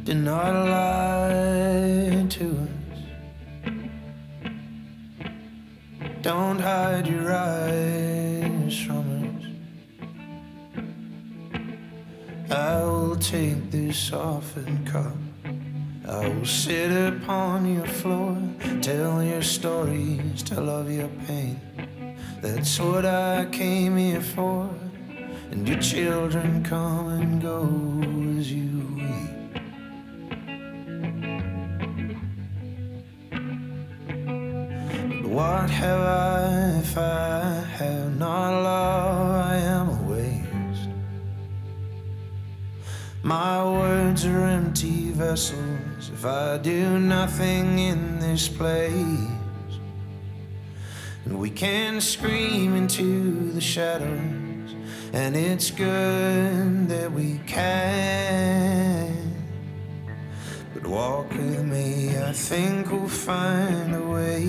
did not lie to us. Don't hide your eyes from us. I will take this softened cup. I will sit upon your floor, tell your stories, tell of your pain. That's what I came here for. And your children come and go as you weep. But what have I if I have not love? I am a waste. My words are empty vessels if I do nothing in this place. And we can scream into the shadows, and it's good that we can. But walk with me, I think we'll find a way.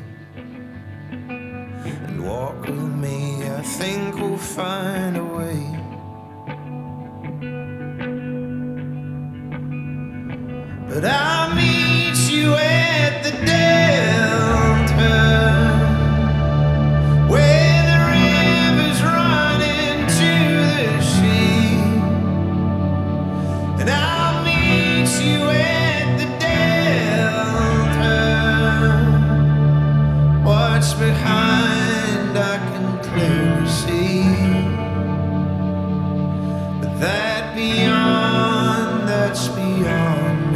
And walk with me, I think we'll find a way. But I'll meet you at the delta, where the rivers run into the sea. And I'll meet you at the delta. What's behind I can clearly see, but that beyond, that's beyond me.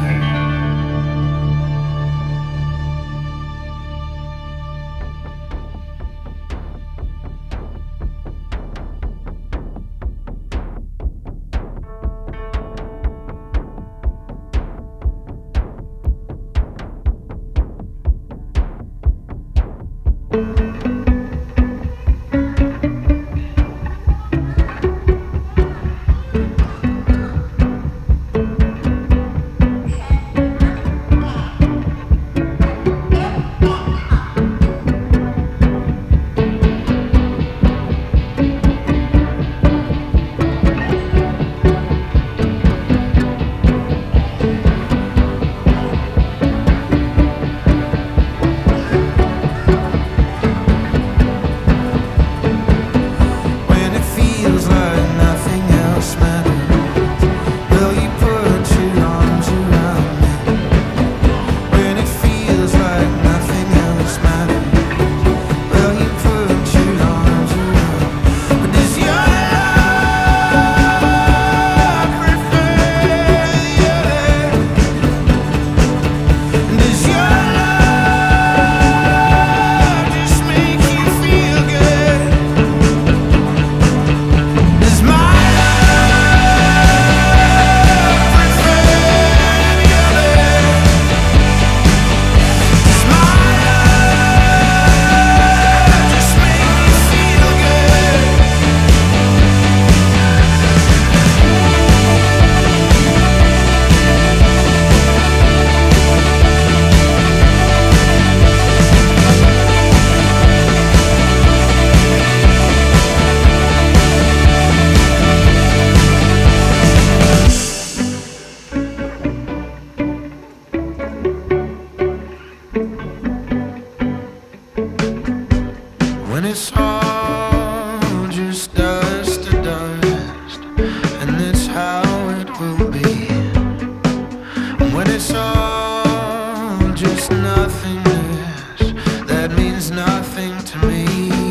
When it's all just dust to dust, and that's how it will be. When it's all just nothingness, that means nothing to me.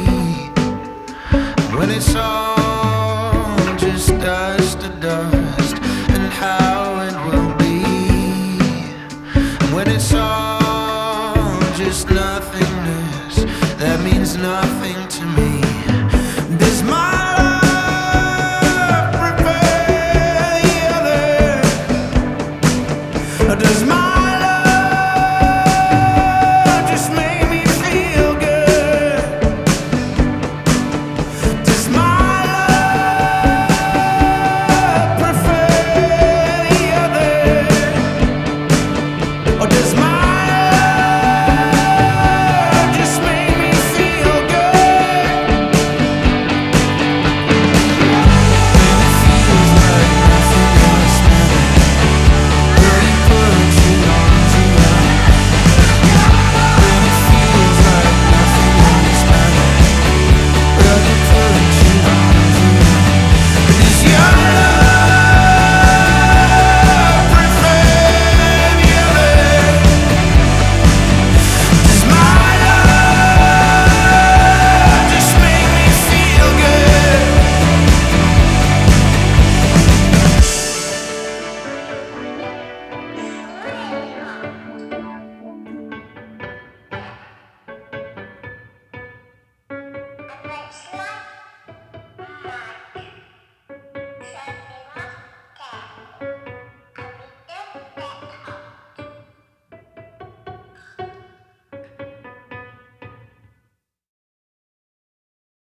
When it's all just dust to dust, and how it will be. When it's all just nothingness, that means nothing to me. This